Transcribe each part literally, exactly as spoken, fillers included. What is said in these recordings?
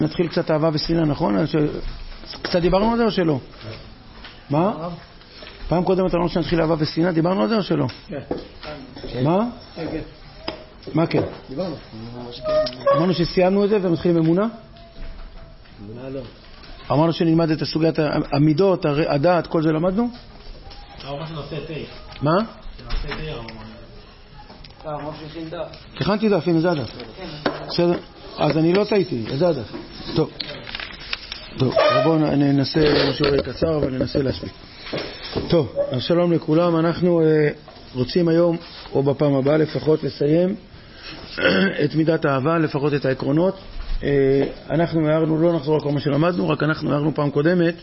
נתחיל קצת אהבה ושנאה, נכון? ש... קצת דיברנו על זה או שלא? מה? פעם קודם אתה לא שנתחיל אהבה ושנאה, דיברנו על זה או שלא? כן. מה? כן, כן. מה כן? דיברנו. אמרנו שסיימנו את זה ומתחילים אמונה? אמונה לא. אמרנו שנלמד את הסוגיית המידות, הדעת, כל זה למדנו? אמרנו שנעשה תה. מה? שנעשה תה אמרנו. לא, אמרנו שהכין דף. הכנתי דף, הנה זה הדף. בסדר? אז אני לא טעיתי, זה הדף. טוב. טוב, בואו ננסה שיעור קצר, אבל ננסה להספיק. טוב, אז שלום לכולם. אנחנו רוצים היום, או בפעם הבאה לפחות, לסיים את מידת האהבה, לפחות את העקרונות. אנחנו הערנו, לא נחזור על כל מה שלמדנו, רק אנחנו הערנו פעם קודמת,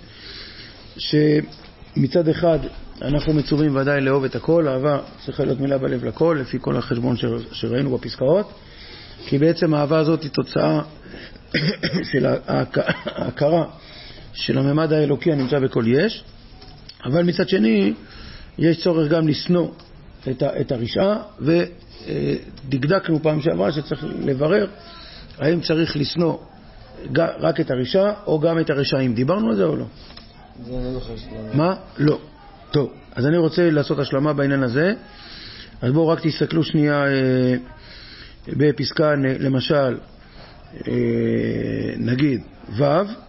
שמצד אחד אנחנו מצווים ודאי לאהוב את הכל, אהבה צריכה להיות מילה בלב לכל, לפי כל החשבון שראינו בפסקאות, כי בעצם האהבה הזאת היא תוצאה של ההכרה של הממד האלוקי הנמצא בכל יש, אבל מצד שני יש צורך גם לשנוא את, את הרשעה, ודקדקנו פעם שעברה שצריך לברר האם צריך לשנוא רק את הרשעה או גם את הרשעים. דיברנו על זה או לא? זה אני לא חושב. מה? לא. טוב, אז אני רוצה לעשות השלמה בעניין הזה. אז בואו רק תסתכלו שנייה אה, בפסקה, למשל אה, נגיד ו'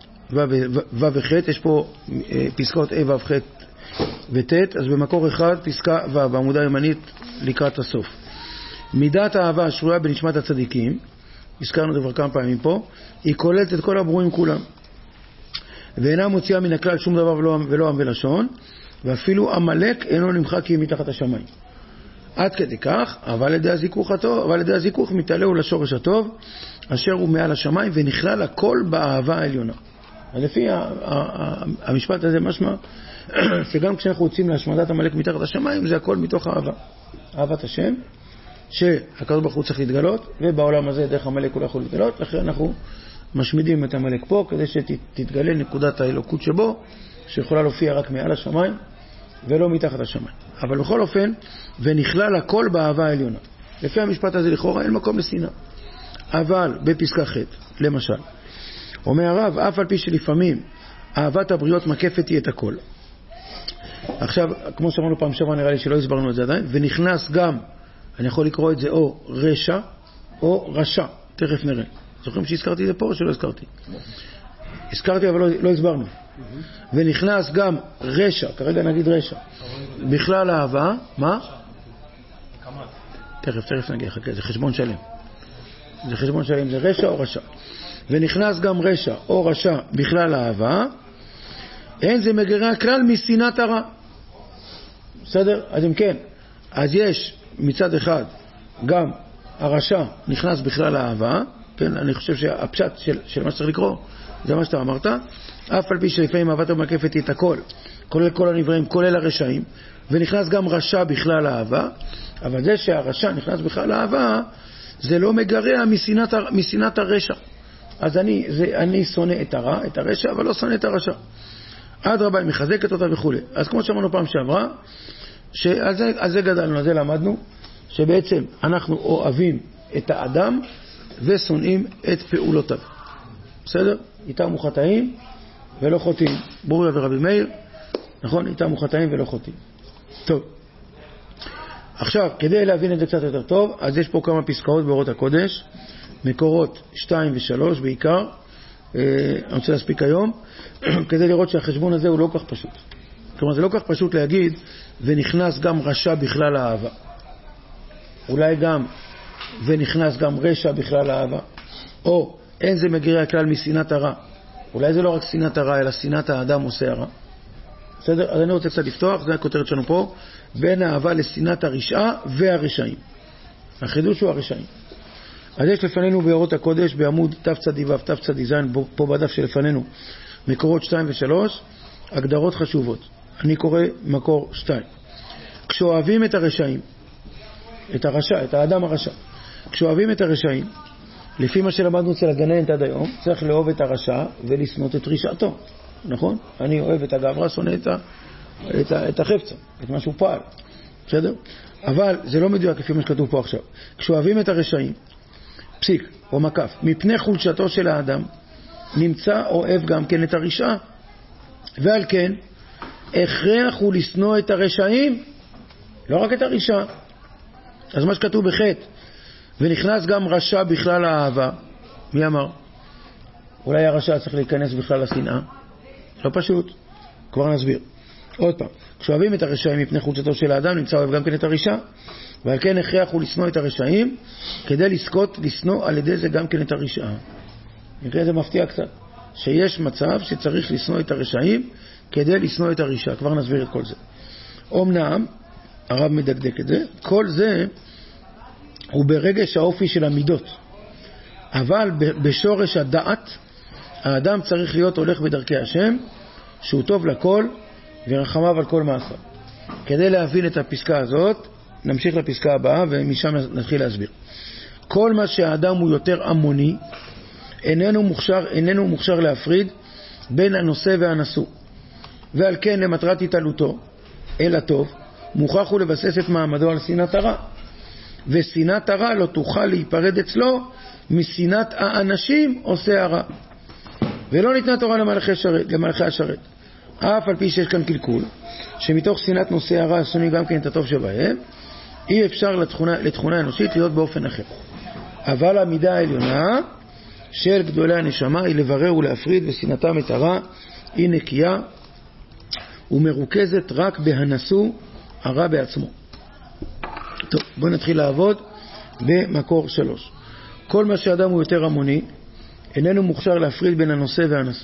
ו' וח', יש פה אה, פסקאות A, ו', ח' וט', אז במקור אחד פסקה ו' בעמודה הימנית לקראת הסוף. מידת האהבה השרויה בנשמת הצדיקים, הזכרנו דבר כמה פעמים פה, היא כוללת את כל הברואים כולם, ואינה מוציאה מן הכלל שום דבר ולא, ולא עם ולשון, ואפילו המלאק אינו נמחק כי היא מתחת השמיים. עד כדי כך, אבל ידי הזיכוך הטוב, אבל ידי הזיכוך מתעלהו לשורש הטוב, אשר הוא מעל השמיים, ונכלל הכל באהבה העליונה. אז לפי המשפט הזה משמע, שגם כשאנחנו רוצים להשמדת המלאק מתחת השמיים, זה הכל מתוך אהבה. אהבת השם, שהקדוש ברוך הוא צריך להתגלות, ובעולם הזה דרך המלאק הוא לא יכול להתגלות, לכן אנחנו משמידים את המלאק פה, כדי שתתגלה נקודת האלוקות שבו, שיכולה להופיע רק מעל השמיים, ולא מתחת השמיים. אבל בכל אופן, ונכלל הכל באהבה העליונה. לפי המשפט הזה לכאורה אין מקום לשנאה. אבל בפסקה ח' למשל, אומר הרב, אף על פי שלפעמים אהבת הבריות מקפת היא את הכל. עכשיו, כמו שאמרנו פעם שעברה, נראה לי שלא הסברנו את זה עדיין, ונכנס גם, אני יכול לקרוא את זה או רשע או רשע, תכף נראה. זוכרים שהזכרתי את זה פה או שלא הזכרתי? הזכרתי אבל לא, לא הסברנו. ונכנס גם רשע, כרגע נגיד רשע, בכלל אהבה, מה? תכף, תכף נגיע, חכה, זה חשבון שלם. זה חשבון שלם, זה רשע או רשע. ונכנס גם רשע או רשע בכלל אהבה, אין זה מגרה כלל משנאת הרע. בסדר? אז אם כן, אז יש מצד אחד גם הרשע נכנס בכלל האהבה, כן? אני חושב שהפשט של, של מה שצריך לקרוא, זה מה שאתה אמרת, אף על פי שלפעמים אהבת המקפת היא את הכל, כולל כל הנבראים, כולל הרשעים, ונכנס גם רשע בכלל האהבה, אבל זה שהרשע נכנס בכלל האהבה, זה לא מגרע משנאת, משנאת הרשע. אז אני, זה, אני שונא את הרע, את הרשע, אבל לא שונא את הרשע. עד רבה, היא מחזקת אותה וכו'. אז כמו שאמרנו פעם שעברה, שעל זה, על זה גדלנו, על זה למדנו, שבעצם אנחנו אוהבים את האדם ושונאים את פעולותיו. בסדר? איתם הוא חטאים ולא חוטאים. ברוריה ורבי מאיר, נכון? איתם הוא חטאים ולא חוטאים. טוב. עכשיו, כדי להבין את זה קצת יותר טוב, אז יש פה כמה פסקאות באורות הקודש, מקורות שתיים ושלוש בעיקר, אני רוצה להספיק היום, כדי לראות שהחשבון הזה הוא לא כך פשוט. כלומר, זה לא כך פשוט להגיד, ונכנס גם רשע בכלל האהבה. אולי גם, ונכנס גם רשע בכלל האהבה. או, אין זה מגרע כלל משנאת הרע. אולי זה לא רק שנאת הרע, אלא שנאת האדם עושה הרע. בסדר? אז אני רוצה קצת לפתוח, זה הכותרת שלנו פה, בין האהבה לשנאת הרשעה והרשעים. החידוש הוא הרשעים. אז יש לפנינו באורות הקודש, בעמוד תצ"ו, תצ"ז, פה בדף שלפנינו, מקורות שתיים ושלוש, הגדרות חשובות. אני קורא מקור שתיים. כשאוהבים את הרשעים, את הרשע, את האדם הרשע, כשאוהבים את הרשעים, לפי מה שלמדנו אצל הגננת עד היום, צריך לאהוב את הרשע ולשנות את רשעתו. נכון? אני אוהב את הגברה, שונא את, את, את החפצה, את מה שהוא פעל. בסדר? אבל זה לא מדויק לפי מה שכתוב פה עכשיו. כשאוהבים את הרשעים, פסיק או מקף, מפני חולשתו של האדם, נמצא אוהב גם כן את הרשעה, ועל כן הכרח הוא לשנוא את הרשעים, לא רק את הרשעה. אז מה שכתוב בחטא, ונכנס גם רשע בכלל האהבה, מי אמר? אולי הרשע צריך להיכנס בכלל לשנאה? לא פשוט, כבר נסביר. עוד פעם, כשאוהבים את הרשעים מפני חולצתו של האדם, נמצא אוהב גם כן את הרשע, ועל כן הכרח הוא לשנוא את הרשעים, כדי לזכות לשנוא על ידי זה גם כן את הרשעה. נקרא זה מפתיע קצת, שיש מצב שצריך לשנוא את הרשעים כדי לשנוא את הרשעה. כבר נסביר את כל זה. אומנם, הרב מדקדק את זה, כל זה הוא ברגש האופי של המידות, אבל בשורש הדעת האדם צריך להיות הולך בדרכי השם, שהוא טוב לכל ורחמיו על כל מעשה. כדי להבין את הפסקה הזאת נמשיך לפסקה הבאה ומשם נתחיל להסביר. כל מה שהאדם הוא יותר המוני איננו מוכשר, איננו מוכשר להפריד בין הנושא והנשוא, ועל כן למטרת התעלותו אל הטוב מוכרח הוא לבסס את מעמדו על שנאת הרע, ושנאת הרע לא תוכל להיפרד אצלו משנאת האנשים עושה הרע. ולא ניתנה תורה למלכי שרת, למלכי השרת, אף על פי שיש כאן קלקול שמתוך שנאת נושא הרע שונאים גם כן את הטוב שבהם, אי אפשר לתכונה, לתכונה אנושית להיות באופן אחר. אבל המידה העליונה של גדולי הנשמה היא לברר ולהפריד, ושנאתם את הרע היא נקייה ומרוכזת רק בהנסו הרע בעצמו. טוב, בואו נתחיל לעבוד במקור שלוש. כל מה שאדם הוא יותר המוני איננו מוכשר להפריד בין הנושא והנסו.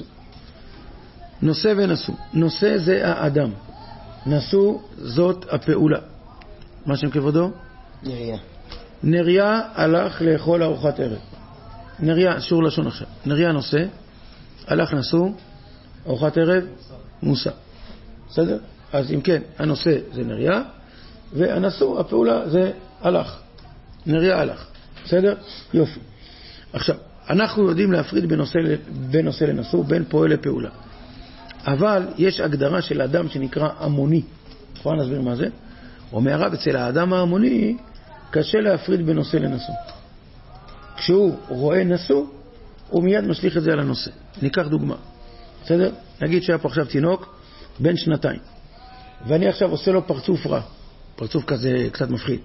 נושא ונשוא. נושא זה האדם, נשוא זאת הפעולה. מה שם כבודו? נריה. נריה הלך לאכול ארוחת ערב. נריה, שור לשון עכשיו. נריה נושא, הלך נשוא, ארוחת ערב, מוסע. בסדר? אז אם כן, הנושא זה נריה, והנשוא, הפעולה זה הלך. נריה הלך. בסדר? יופי. עכשיו, אנחנו יודעים להפריד בין נושא, בין נושא לנשוא, בין פועל לפעולה. אבל יש הגדרה של אדם שנקרא המוני. כבר נסביר מה זה. אומר הרב, אצל האדם ההמוני קשה להפריד בין נושא לנשוא. כשהוא רואה נשוא, הוא מיד משליך את זה על הנושא. ניקח דוגמה. בסדר? נגיד שהיה פה עכשיו תינוק בן שנתיים, ואני עכשיו עושה לו פרצוף רע. פרצוף כזה קצת מפחיד.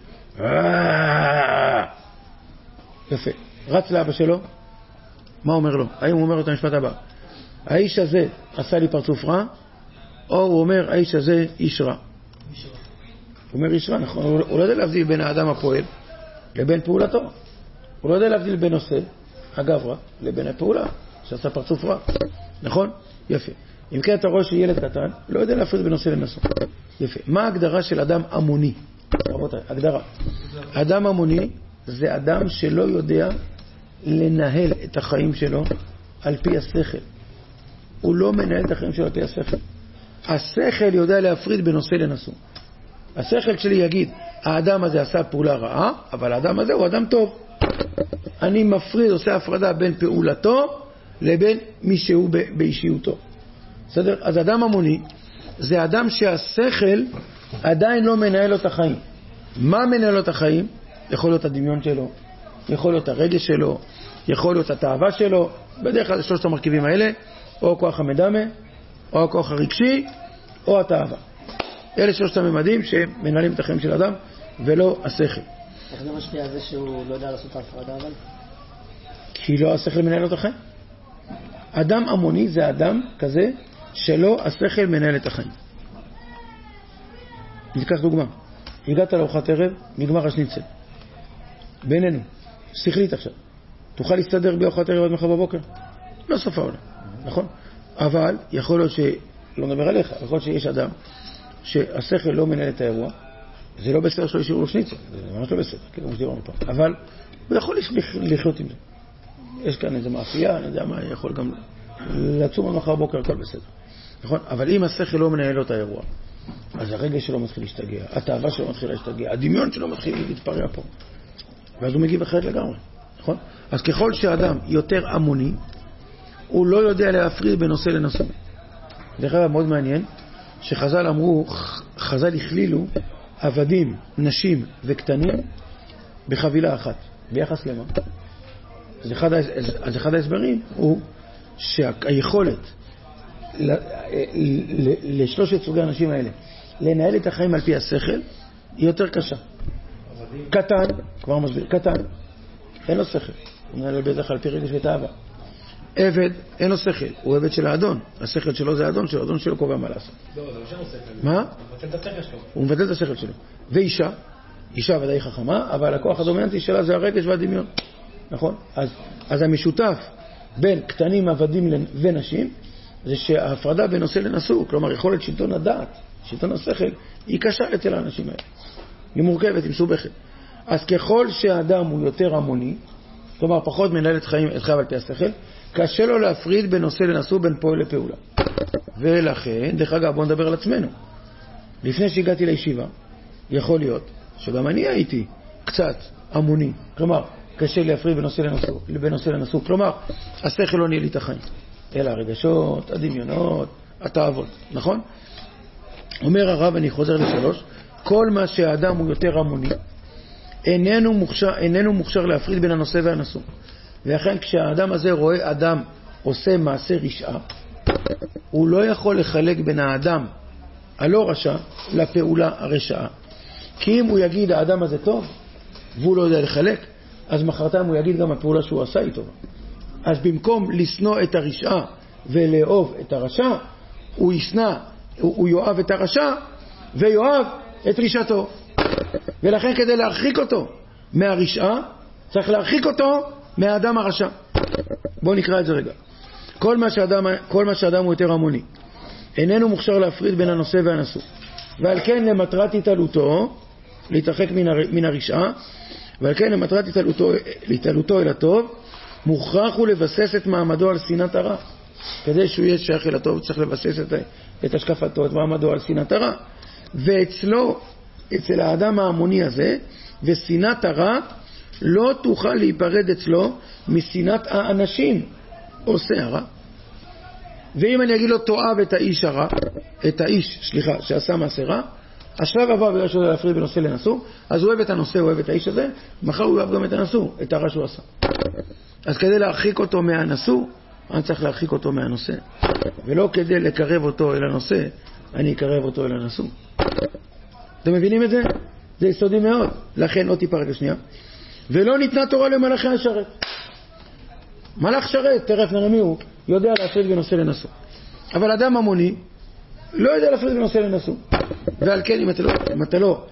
יפה. רץ לאבא שלו, מה אומר לו? האם הוא אומר לו את המשפט הבא? האיש הזה עשה לי פרצוף רע, או הוא אומר האיש הזה איש רע? הוא אומר איש רע, נכון. הוא לא יודע להבדיל בין האדם הפועל לבין פעולתו. הוא לא יודע להבדיל בין נושא, אגב רע, לבין הפעולה שעשה פרצוף רע. נכון? יפה. אם כן אתה רואה שילד קטן לא יודע להפריד בין נושא לנשוא. יפה. מה ההגדרה של אדם המוני? רבותיי, הגדרה. אדם המוני זה אדם שלא יודע לנהל את החיים שלו על פי השכל. הוא לא מנהל את החיים שלו על פי השכל. השכל יודע להפריד בין נושא לנשוא. השכל שלי יגיד, האדם הזה עשה פעולה רעה, אבל האדם הזה הוא אדם טוב. אני מפריד, עושה הפרדה בין פעולתו לבין מי שהוא באישיותו. בסדר? אז אדם המוני זה אדם שהשכל עדיין לא מנהל לו את החיים. מה מנהל לו את החיים? יכול להיות הדמיון שלו, יכול להיות הרגש שלו, יכול להיות התאווה שלו. בדרך כלל שלושת המרכיבים האלה, או הכוח המדמה, או הכוח הרגשי, או התאווה. אלה שלושת הממדים שמנהלים את החיים של אדם, ולא השכל. איך זה משפיע על זה שהוא לא יודע לעשות ההפרדה אבל? כי לא השכל מנהל את החיים. אדם המוני זה אדם כזה שלא השכל מנהל את החיים. ניקח דוגמה. הגעת לארוחת ערב, נגמר השניצל. בינינו, שכלית עכשיו. תוכל להסתדר בארוחת ערב עד מחר בבוקר? לא סוף העולם, נכון? אבל יכול להיות ש... לא מדבר עליך, יכול להיות שיש אדם שהשכל לא מנהל את האירוע, זה לא בסדר שלא ישאירו לו שניצל, זה ממש לא בסדר, כמו שדיברנו פעם. אבל הוא יכול לחיות עם זה. יש כאן איזה מאפייה, אני יודע מה, יכול גם לצום עד מחר בבוקר, הכל בסדר. נכון? אבל אם השכל לא מנהל לו את האירוע, אז הרגש שלו מתחיל להשתגע, התאווה שלו מתחיל להשתגע, הדמיון שלו מתחיל להתפרע פה. ואז הוא מגיב אחרת לגמרי. נכון? אז ככל שהאדם יותר המוני, הוא לא יודע להפריד בין נושא לנשוא. דרך אגב, מאוד מעניין, שחז"ל אמרו, חז"ל הכלילו עבדים, נשים וקטנים בחבילה אחת. ביחס למה? אז אחד, אז אחד ההסברים הוא שהיכולת לשלושת סוגי האנשים האלה לנהל את החיים על פי השכל היא יותר קשה. קטן, כבר מסביר, קטן, אין לו שכל, הוא מנהל בטח על פי רגש ותאווה. עבד, אין לו שכל, הוא עבד של האדון, השכל שלו זה האדון שלו, האדון שלו קובע מה לעשות. לא, זה לא שאין לו שכל. מה? הוא מבטל את השכל שלו. הוא מבטל את השכל שלו. ואישה, אישה ודאי חכמה, אבל הכוח הדומיננטי שלה זה הרגש והדמיון. נכון? אז, אז המשותף בין קטנים, עבדים ונשים, זה שההפרדה בין נושא לנשוא, כלומר יכולת שלטון הדעת, שלטון השכל, היא קשה אצל האנשים האלה. היא מורכבת, היא מסובכת. אז ככל שהאדם הוא יותר המוני, כלומר פחות מנהל את חיים, את חייו על פי השכל, קשה לו להפריד בין נושא לנשוא, בין פועל לפעולה. ולכן, דרך אגב, בואו נדבר על עצמנו. לפני שהגעתי לישיבה, יכול להיות שגם אני הייתי קצת המוני, כלומר, קשה להפריד בין נושא לנשוא, בין נושא לנשוא, כלומר, השכל לא נהיה לי את החיים. אלא הרגשות, הדמיונות, התאוות, נכון? אומר הרב, אני חוזר לשלוש, כל מה שהאדם הוא יותר המוני, איננו מוכשר, איננו מוכשר להפריד בין הנושא והנשוא. ולכן כשהאדם הזה רואה אדם עושה מעשה רשעה, הוא לא יכול לחלק בין האדם הלא רשע לפעולה הרשעה. כי אם הוא יגיד האדם הזה טוב, והוא לא יודע לחלק, אז מחרתם הוא יגיד גם הפעולה שהוא עשה היא טובה. אז במקום לסנוע את הרשעה ולאהוב את הרשע, הוא יסנע, הוא, הוא יאהב את הרשע ויאהב את רשעתו. ולכן כדי להרחיק אותו מהרשעה, צריך להרחיק אותו מהאדם הרשע. בואו נקרא את זה רגע. כל מה שאדם, כל מה שאדם הוא יותר המוני, איננו מוכשר להפריד בין הנושא והנשוא. ועל כן למטרת התעלותו, להתרחק מן, הר, מן הרשעה, ועל כן למטרת התעלותו, להתעלותו אל הטוב, מוכרח הוא לבסס את מעמדו על שנאת הרע. כדי שהוא יהיה שייך אל הטוב, צריך לבסס את, את השקפתו, את מעמדו על שנאת הרע. ואצלו, אצל האדם ההמוני הזה, ושנאת הרע לא תוכל להיפרד אצלו משנאת האנשים עושה הרע. ואם אני אגיד לו תאהב את האיש הרע, את האיש, סליחה, שעשה מעשה רע, השלב הבא בגלל שהוא להפריד בנושא לנשוא, אז הוא אוהב את הנושא, הוא אוהב את האיש הזה, מחר הוא אוהב גם את הנשוא, את הרע שהוא עשה. אז כדי להרחיק אותו מהנשוא, אני צריך להרחיק אותו מהנושא. ולא כדי לקרב אותו אל הנושא, אני אקרב אותו אל הנשוא. אתם מבינים את זה? זה יסודי מאוד. לכן עוד טיפה רגע שנייה. ולא ניתנה תורה למלאכי השרת. מלאך שרת, תרף נראה מי הוא, יודע להפריד בנושא לנשוא. אבל אדם המוני לא יודע להפריד בנושא לנשוא. ועל כן אם אתה לא, אם אתה לא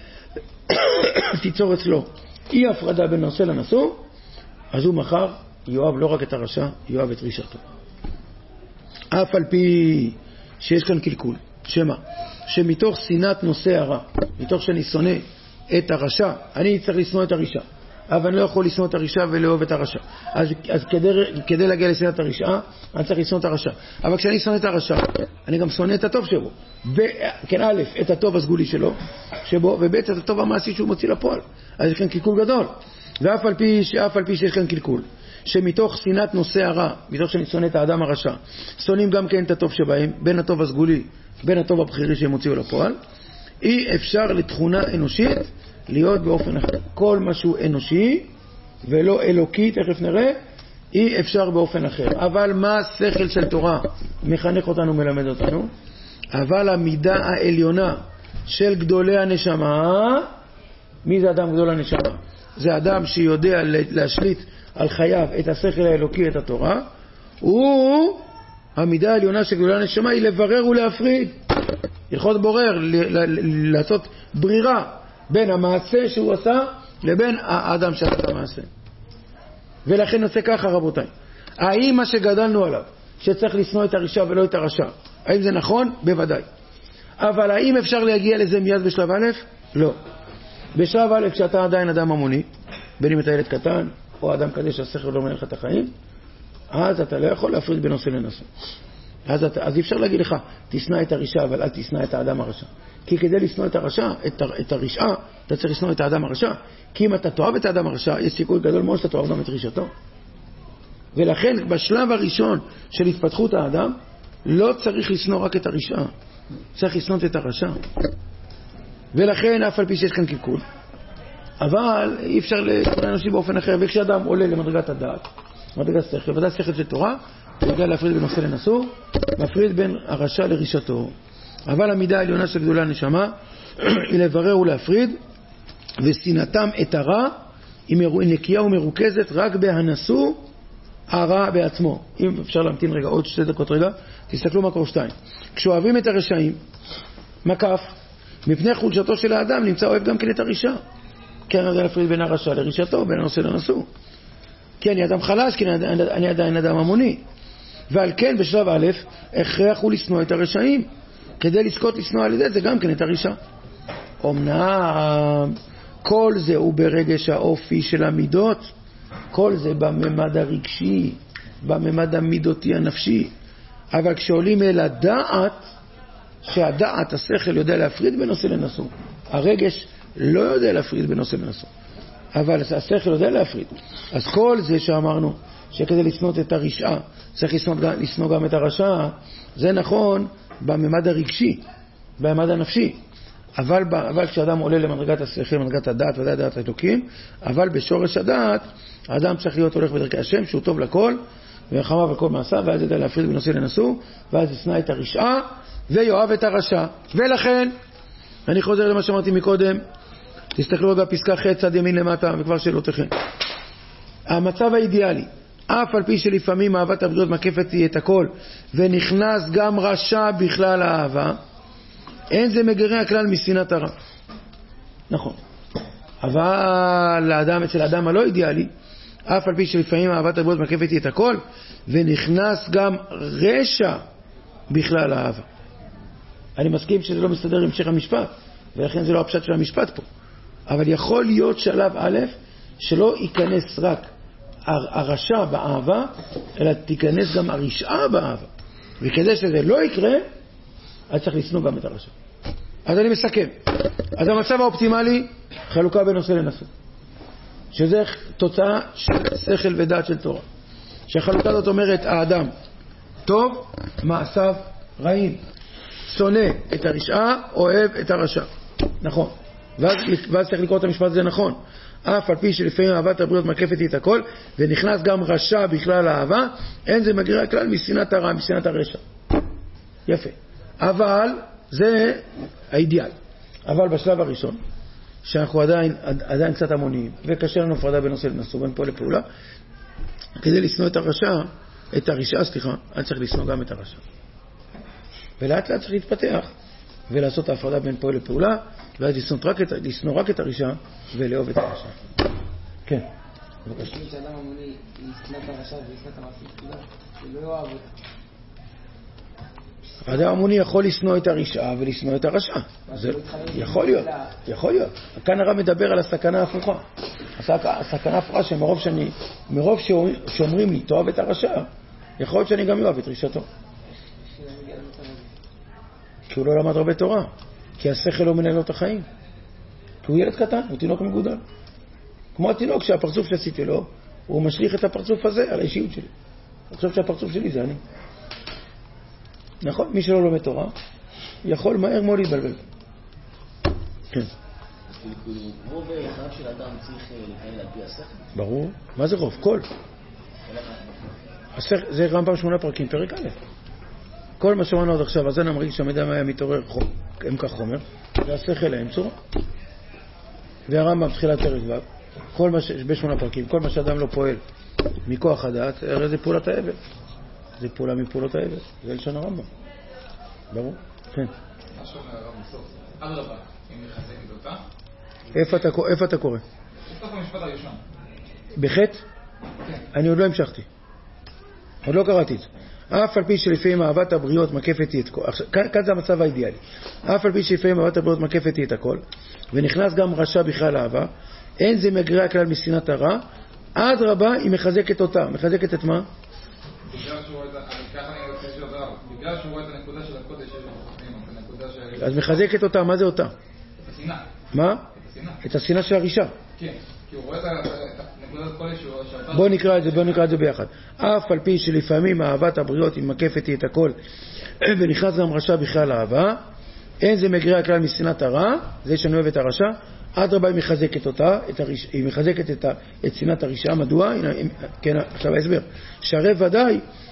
תיצור אצלו אי הפרדה בין נושא לנשוא, אז הוא מחר יאהב לא רק את הרשע, יאהב את רשעתו. אף על פי שיש כאן קלקול. שמה? שמתוך שנאת נושא הרע, מתוך שאני שונא את הרשע, אני צריך לשנוא את הרשע, אבל אני לא יכול לשנוא את הרשע ולאהוב את הרשע. אז, אז כדי, כדי להגיע לשנאת הרשע, אני צריך לשנוא את הרשע. אבל כשאני שונא את הרשע, אני גם שונא את הטוב שבו. ב, כן, א', את הטוב הסגולי שלו, שבו, וב' את הטוב המעשי שהוא מוציא לפועל. אז יש כאן קלקול גדול. ואף על פי, שאף על פי שיש כאן קלקול, שמתוך שנאת נושא הרע, מתוך שאני שונא את האדם הרשע, שונאים גם כן את הטוב שבהם, בין הטוב הסגולי, בין הטוב הבחירי שהם הוציאו לפועל, אי אפשר לתכונה אנושית להיות באופן אחר. כל משהו אנושי ולא אלוקי, תכף נראה, אי אפשר באופן אחר. אבל מה השכל של תורה מחנך אותנו, מלמד אותנו? אבל המידה העליונה של גדולי הנשמה, מי זה אדם גדול הנשמה? זה אדם שיודע להשליט על חייו את השכל האלוקי, את התורה. הוא, המידה העליונה של גדולי הנשמה היא לברר ולהפריד. הלכות בורר, לעשות ברירה בין המעשה שהוא עשה לבין האדם שעשה את המעשה. ולכן נעשה ככה, רבותיי. האם מה שגדלנו עליו, שצריך לשנוא את הרשע ולא את הרשע, האם זה נכון? בוודאי. אבל האם אפשר להגיע לזה מיד בשלב א'? לא. בשלב א', כשאתה עדיין אדם המוני, בין אם אתה ילד קטן או אדם כזה שהשכל לא מנהל לך את החיים, אז אתה לא יכול להפריד בין נושא לנושא. אז, אתה, אז אי אפשר להגיד לך, תשנא את הרשע, אבל אל תשנא את האדם הרשע. כי כדי לשנוא את הרשע, את, את הרשעה, אתה צריך לשנוא את האדם הרשע. כי אם אתה תאהב את האדם הרשע, יש סיכוי גדול מאוד שאתה תאהב גם את רשעתו. ולכן, בשלב הראשון של התפתחות האדם, לא צריך לשנוא רק את הרשעה. צריך לשנוא את הרשע. ולכן, אף על פי שיש כאן קלקול. אבל אי אפשר לתכונה אנושי באופן אחר. וכשאדם עולה למדרגת הדעת, מדרגת שכל, ודעת שכל של תורה, הוא יודע להפריד בין עושה לנשוא, מפריד בין הרשע לרשעתו. אבל המידה העליונה של גדולי הנשמה היא לברר ולהפריד, ושנאתם את הרע היא נקייה ומרוכזת רק בהנשוא הרע בעצמו. אם אפשר להמתין רגע, עוד שתי דקות רגע, תסתכלו מקור שתיים. כשאוהבים את הרשעים, מקף, מפני חולשתו של האדם נמצא אוהב גם כן את הרשע. כי אני יודע להפריד בין הרשע לרשעתו, בין הנושא לנשוא. כי אני אדם חלש, כי אני עדיין אדם המוני. ועל כן בשלב א', הכרח הוא לשנוא את הרשעים. כדי לזכות לשנוא על ידי זה גם כן את הרשע. אמנם כל זה הוא ברגש האופי של המידות, כל זה בממד הרגשי, בממד המידותי הנפשי. אבל כשעולים אל הדעת, שהדעת, השכל יודע להפריד בין נושא לנשוא. הרגש לא יודע להפריד בין נושא לנשוא. אבל השכל יודע להפריד. אז כל זה שאמרנו, שכדי לשנוא את הרשעה, צריך לשנוא גם את הרשע, זה נכון בממד הרגשי, בממד הנפשי. אבל, אבל כשאדם עולה למדרגת השכל, למדרגת הדעת, ודאי דעת האלוקים, אבל בשורש הדעת, האדם צריך להיות הולך בדרכי השם, שהוא טוב לכל, ורחמיו וכל מעשיו, ואז ידע להפריד בין נושא לנשוא, ואז ישנא את הרשעה, ויואב את הרשע. ולכן, אני חוזר למה שאמרתי מקודם, תסתכלו בפסקה ח' צד ימין למטה, וכבר שאלותיכם. המצב האידיאלי, אף על פי שלפעמים אהבת הבריות מקפת היא את הכל, ונכנס גם רשע בכלל האהבה, אין זה מגרה הכלל משנאת הרע. נכון. אבל לאדם, אצל האדם הלא אידיאלי, אף על פי שלפעמים אהבת הבריות מקפת היא את הכל, ונכנס גם רשע בכלל האהבה. אני מסכים שזה לא מסתדר עם המשך המשפט, ולכן זה לא הפשט של המשפט פה. אבל יכול להיות שלב א', שלא ייכנס רק הרשע באהבה, אלא תיכנס גם הרשעה באהבה. וכדי שזה לא יקרה, אז צריך לשנוא גם את הרשע. אז אני מסכם. אז המצב האופטימלי, חלוקה בין נושא לנשוא. שזה תוצאה של שכל ודעת של תורה. שהחלוקה הזאת אומרת, האדם טוב, מעשיו רעים. שונא את הרשעה, אוהב את הרשע. נכון. ואז, ואז צריך לקרוא את המשפט הזה נכון. אף על פי שלפעמים אהבת הבריות מקפת את הכל, ונכנס גם רשע בכלל האהבה, אין זה מגרע כלל משנאת הרע, משנאת הרשע. יפה. אבל זה האידיאל. אבל בשלב הראשון, שאנחנו עדיין, עדיין קצת המוניים, וקשה לנו הפרדה בנושא לנשוא בין פה לפעולה, כדי לשנוא את הרשע, את הרשעה, סליחה, אני צריך לשנוא גם את הרשע. ולאט לאט צריך להתפתח, ולעשות ההפרדה בין פה לפעולה, ואז לשנוא רק את, לשנוא רק את הרשע, ולאהוב את הרשע. כן. בבקשה. אם שאדם המוני ישנא את הרשע וישנא את המעשה, הוא לא יאהב אותה. האדם המוני יכול לשנוא את הרשעה ולשנוא את הרשע. זה יכול להיות, יכול להיות. כאן הרב מדבר על הסכנה ההפוכה. הסכנה ההפוכה שמרוב שאני, מרוב שאומרים לי, תאהב את הרשע, יכול להיות שאני גם אוהב את רשעתו. כי הוא לא למד הרבה תורה. כי השכל לא מנהל לו את החיים. כי הוא ילד קטן, הוא תינוק מגודל. כמו התינוק שהפרצוף שעשיתי לו, הוא משליך את הפרצוף הזה על האישיות שלי. אני חושב שהפרצוף שלי זה אני. נכון, מי שלא לומד תורה, יכול מהר מאוד להתבלבל. כן. רוב חייו של אדם צריך להתנהל על פי השכל? ברור. מה זה רוב? כל. זה רמב"ם שמונה פרקים, פרק א'. כל מה שמענו עד עכשיו, אז אני אמריק שהמידע היה מתעורר הם כך חומר, והשכל להם צורה. והרמב"ם תחילת פרק ו', כל מה ש... בשמונה פרקים, כל מה שאדם לא פועל מכוח הדעת, הרי זה פעולת העבר. זה פעולה מפעולות העבר. זה לשון הרמב"ם. ברור? כן. מה שאומר הרב בסוף? עד רבה, אם נחזק את אותה. איפה אתה קורא? בסוף המשפט הראשון. בחטא? כן. אני עוד לא המשכתי. עוד לא קראתי את זה. אף על פי שלפעמים אהבת הבריות מקפת את הכל. כאן, כאן זה המצב האידיאלי. אף על פי שלפעמים אהבת הבריות מקפת את הכל, ונכנס גם רשע בכלל אהבה, אין זה מגרע הכלל משנאת הרע, עד רבה היא מחזקת אותה. מחזקת את מה? בגלל שהוא רואה את ככה אני רוצה של הרב. בגלל שהוא רואה את הנקודה של הקודש שיש בחוכמים, את הנקודה של... אז מחזקת אותה, מה זה אותה? את השנאה. מה? את השנאה. את השנאה של הרשע. כן, כי הוא רואה את הנקודת קודש שהוא... בוא נקרא את זה, בוא נקרא את זה ביחד. אף על פי שלפעמים אהבת הבריות היא מקפת את הכל, ונכנס גם רשע בכלל אהבה, אין זה מגרע הכלל משנאת הרע, זה שאני אוהב את הרשע, עד רבה היא מחזקת אותה, את הרש... היא מחזקת את, ה... את שנאת הרשעה, מדוע? כן, עכשיו ההסבר. שהרי ודאי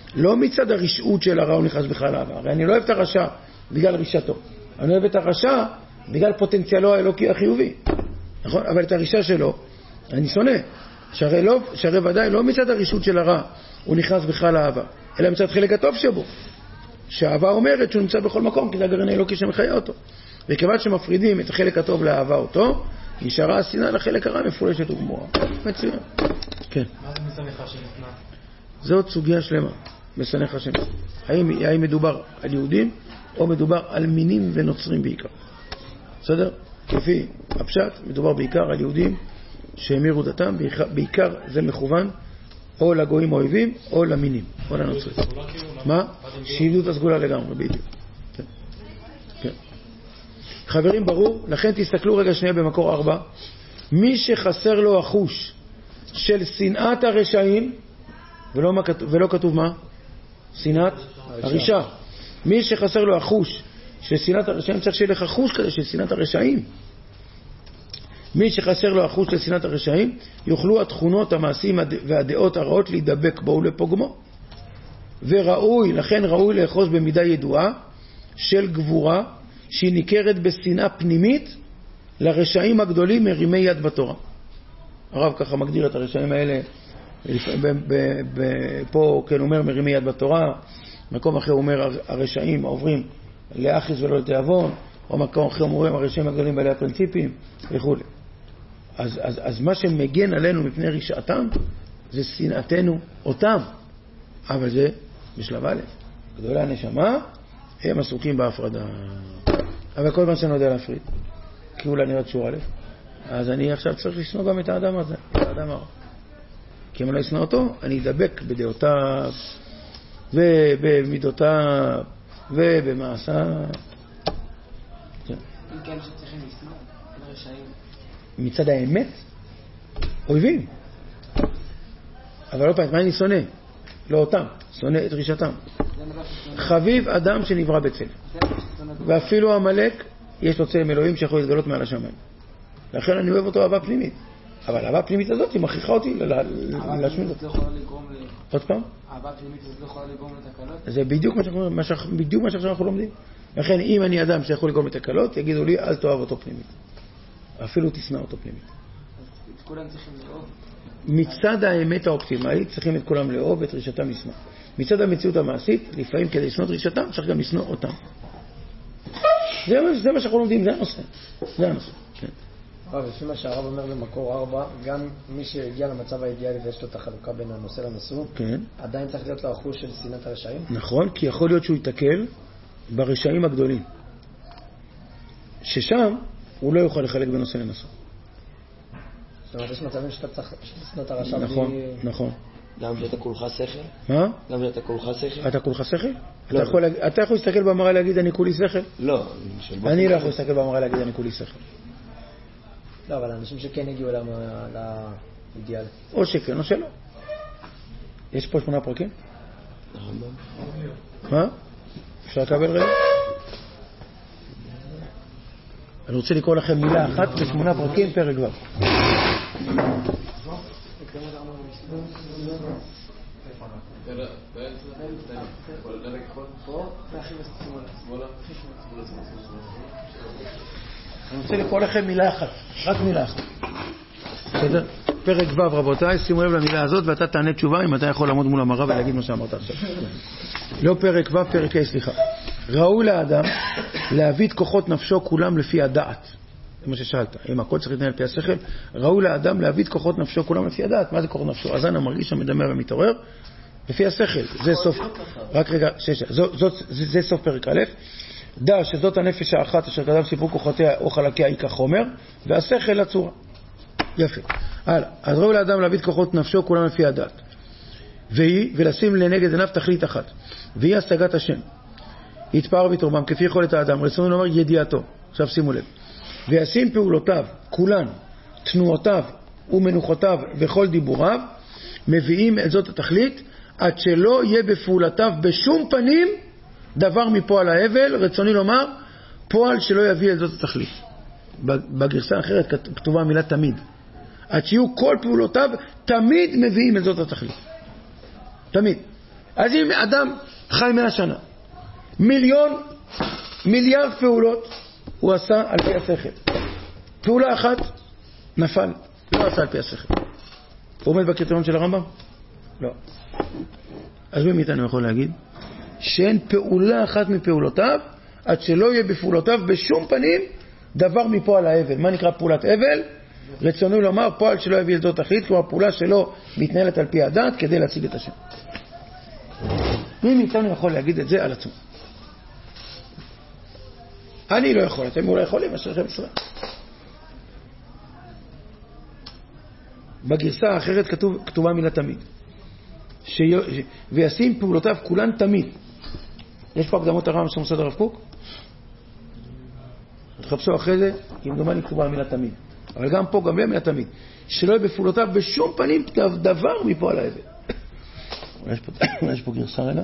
לא מצד הרשעות של הרע הוא נכנס בכלל לאהבה. הרי אני לא אוהב את הרשע בגלל רשעתו. אני אוהב את הרשע בגלל פוטנציאלו האלוקי החיובי. נכון? אבל את הרשע שלו אני שונא. שהרי, לא, שהרי ודאי לא מצד הרשעות של הרע הוא נכנס בכלל לאהבה, אלא מצד חלק הטוב שבו. שהאהבה אומרת שהוא נמצא בכל מקום, כי זה הגרעין האלוקי שמחיה אותו. וכיוון שמפרידים את החלק הטוב לאהבה אותו, נשארה השנאה לחלק הרע מפולשת וגמורה. מצוין. כן. מה זה משנאיך השם? זאת סוגיה שלמה, משנאיך השם. האם, האם מדובר על יהודים, או מדובר על מינים ונוצרים בעיקר? בסדר? לפי הפשט, מדובר בעיקר על יהודים שהמירו דתם, בעיקר זה מכוון או לגויים אויבים, או למינים, או לנוצרים. מה? שאיבדו את הסגולה לגמרי, בדיוק. כן. כן. חברים, ברור, לכן תסתכלו רגע שנייה במקור ארבע. מי שחסר לו החוש של שנאת הרשעים, ולא, מה, ולא כתוב מה? שנאת הרשע. מי שחסר לו החוש של שנאת הרשעים, צריך שיהיה לך חוש כזה של שנאת הרשעים. מי שחסר לו החוש של שנאת הרשעים, יוכלו התכונות, המעשים והדעות הרעות להידבק בו ולפוגמו. וראוי, לכן ראוי לאחוז במידה ידועה של גבורה, שהיא ניכרת בשנאה פנימית לרשעים הגדולים מרימי יד בתורה. הרב ככה מגדיר את הרשעים האלה, פה כן אומר מרימי יד בתורה, מקום אחר אומר הרשעים עוברים לאחיס ולא לתיאבון, או מקום אחר אומרים הרשעים הגדולים בעלי הפרינציפים וכו'. אז, אז, אז מה שמגן עלינו מפני רשעתם זה שנאתנו אותם, אבל זה בשלב א'. גדולי הנשמה הם עסוקים בהפרדה, אבל כל פעם שאני יודע להפריד, כי אולי נראית שורה א', אז אני עכשיו צריך לשנוא גם את האדם הזה, את האדם הרע. כי אם אני לא אשנא אותו, אני אדבק בדעותיו ובמידותיו ובמעשיו. אם כן שצריכים לשנוא לרשעים מצד האמת אויבים, אבל לא פעם, מה אני שונא? לא אותם, שונא את רשעתם. חביב אדם שנברא בצל, ואפילו המלאק יש לו צלם אלוהים שיכול להתגלות מעל השמיים, לכן אני אוהב אותו אהבה פנימית. אבל האהבה הפנימית הזאת היא מכריחה אותי להשמיד אותו. עוד פעם? האהבה הפנימית הזאת לא יכולה לגרום לתקלות? זה בדיוק מה שעכשיו אנחנו לומדים. לכן אם אני אדם שיכול לגרום לתקלות, יגידו לי אל תאהב אותו פנימית, אפילו תשנא אותו פנימית. את כולם צריכים לאהוב? מצד האמת האופטימלית צריכים את כולם לאהוב ואת רשעתם לשנוא. מצד המציאות המעשית, לפעמים כדי לשנוא את רשעתם צריך גם לשנוא אותם. זה מה שאנחנו לומדים, זה הנושא. זה הנושא, כן. הרב, לפי מה שהרב אומר במקור ארבע, גם מי שהגיע למצב האידיאלי ויש לו את החלוקה בין הנושא לנשוא, כן. עדיין צריך להיות לו אחוז של שנאת הרשעים? נכון, כי יכול להיות שהוא יתקל ברשעים הגדולים, ששם הוא לא יוכל לחלק בין נושא לנשוא. זאת אומרת, יש מצבים שאתה צריך לשנוא את הרשע. נכון, בלי... נכון. גם שאתה כולך שכל? מה? גם שאתה כולך שכל? אתה כולך שכל? לא. אתה יכול, אתה יכול להסתכל במראה להגיד אני כולי שכל? לא. אני לא יכול להסתכל במראה להגיד אני כולי שכל. לא, אבל האנשים שכן הגיעו לאידיאל. או שכן או שלא. יש פה שמונה פרקים? מה? אפשר לקבל רגע? אני רוצה לקרוא לכם מילה אחת בשמונה פרקים, פרק ו'. אני רוצה לקרוא לכם מילה אחת, רק מילה אחת. בסדר? פרק ו' רבותיי, שימו לב למילה הזאת ואתה תענה תשובה אם אתה יכול לעמוד מול המראה ולהגיד מה שאמרת עכשיו. לא פרק ו', פרק ה', סליחה. ראוי לאדם להביא את כוחות נפשו כולם לפי הדעת. זה מה ששאלת, אם הכל צריך להתנהל לפי השכל, ראוי לאדם להביא את כוחות נפשו כולם לפי הדעת. מה זה כוחות נפשו? הזן המרגיש, המדמה ומתעורר, לפי השכל. זה סוף, רק רגע, שש, זאת, זה, זה סוף פרק א'. דע שזאת הנפש האחת אשר קדם סיפור כוחותיה או חלקיה היא כחומר, והשכל לצורה. יפה. הלאה. אז ראוי לאדם להביא את כוחות נפשו כולם לפי הדעת. והיא, ולשים לנגד עיניו תכלית אחת. והיא השגת השם. יתפאר ויתרומם כפי יכולת האדם. רצוני לומר ידיעתו. עכשיו שימו לב. וישים פעולותיו, כולן, תנועותיו ומנוחותיו וכל דיבוריו, מביאים את זאת התכלית, עד שלא יהיה בפעולתיו בשום פנים דבר מפועל ההבל. רצוני לומר, פועל שלא יביא את זאת התכלית. בגרסה האחרת כתובה המילה תמיד. עד שיהיו כל פעולותיו תמיד מביאים את זאת התכלית. תמיד. אז אם אדם חי מאה שנה, מיליון, מיליארד פעולות הוא עשה על פי השכל. פעולה אחת נפל, לא עשה על פי השכל. הוא עומד בקריטריון של הרמב"ם? לא. אז מי מאיתנו יכול להגיד? שאין פעולה אחת מפעולותיו, עד שלא יהיה בפעולותיו בשום פנים דבר מפועל האבל. מה נקרא פעולת אבל? רצונו לומר פועל שלא יביא לזאת תכלית, כלומר פעולה שלא מתנהלת על פי הדת כדי להציג את השם. מי מאיתנו יכול להגיד את זה על עצמו? אני לא יכול, אתם אולי יכולים, אשריכם ישראל. בגרסה האחרת כתוב, כתובה מילה תמיד. ש... וישים פעולותיו כולן תמיד. יש פה הקדמות הרמב"ם של מוסד הרב קוק? תחפשו אחרי זה, אם דומה לי כתובה המילה תמיד. אבל גם פה, גם לא מילה תמיד. שלא יהיה בפעולותיו בשום פנים דבר מפועל האבל. אולי יש פה גרסה רגע?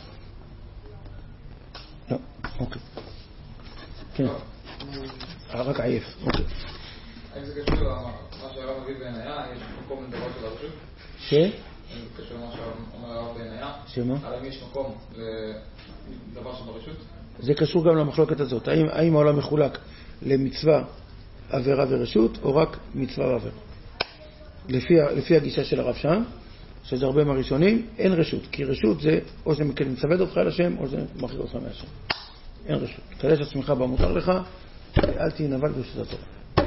לא, אוקיי. כן. רק עייף, אוקיי. האם זה קשור למה שהרב מביא בעינייה? יש מקום לדבר של הרשות? ש? האם זה קשור למה שאומר הרב בעינייה? שמה? האם יש מקום לדבר של הרשות? זה קשור גם למחלוקת הזאת. האם, האם העולם מחולק למצווה, עבירה ורשות, או רק מצווה ועבירה? לפי, לפי הגישה של הרב שם, שזה הרבה מהראשונים, אין רשות. כי רשות זה או זה מצוות אותך על השם, או זה מחריג אותך מהשם. אין רשות. תקדש עצמך במותר לך, אל תהיה נבל ברשות התורה.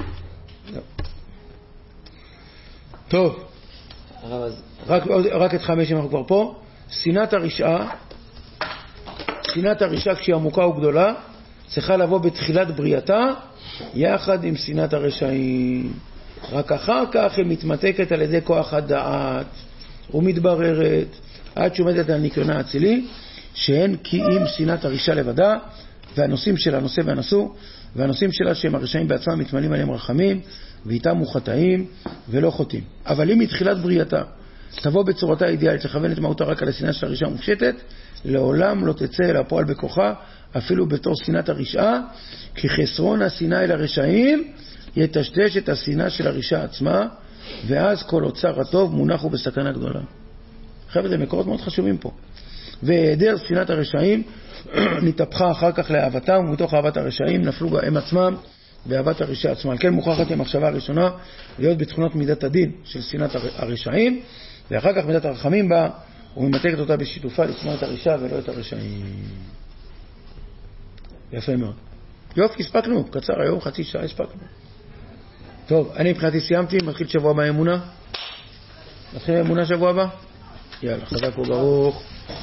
טוב. רק, רק את חמש אנחנו כבר פה. שנאת הרשעה, שנאת הרשעה כשהיא עמוקה וגדולה, צריכה לבוא בתחילת בריאתה, יחד עם שנאת הרשעים. רק אחר כך היא מתמתקת על ידי כוח הדעת, ומתבררת, עד שעומדת על ניקיונה האצילי, שאין כי אם שנאת הרשעה לבדה, והנושאים שלה, הנושא והנשוא, והנושאים שלה שהם הרשעים בעצמם מתמלאים עליהם רחמים, ואיתם הוא חטאים ולא חוטאים. אבל אם מתחילת בריאתה תבוא בצורתה האידיאלית לכוון את מהותה רק על השנאה של הרשעה המופשטת, לעולם לא תצא אל הפועל בכוחה, אפילו בתור שנאת הרשעה, כי חסרון השנאה אל הרשעים יטשטש את השנאה של הרשעה עצמה, ואז כל אוצר הטוב מונח הוא בסכנה גדולה. חבר'ה, זה מקורות מאוד חשובים פה. והיעדר שנאת הרשעים נתהפכה אחר כך לאהבתם, ומתוך אהבת הרשעים נפלו הם עצמם באהבת הרשעה עצמה. על כן מוכרחת עם המחשבה הראשונה להיות בתכונות מידת הדין של שנאת הרשעים, ואחר כך מידת הרחמים בה, וממתקת אותה בשיתופה לשנוא את הרשעה ולא את הרשעים. יפה מאוד. יופי, הספקנו, קצר היום, חצי שעה הספקנו. טוב, אני מבחינתי סיימתי, מתחיל שבוע הבא אמונה. מתחיל אמונה שבוע הבא? יאללה, חזק וברוך.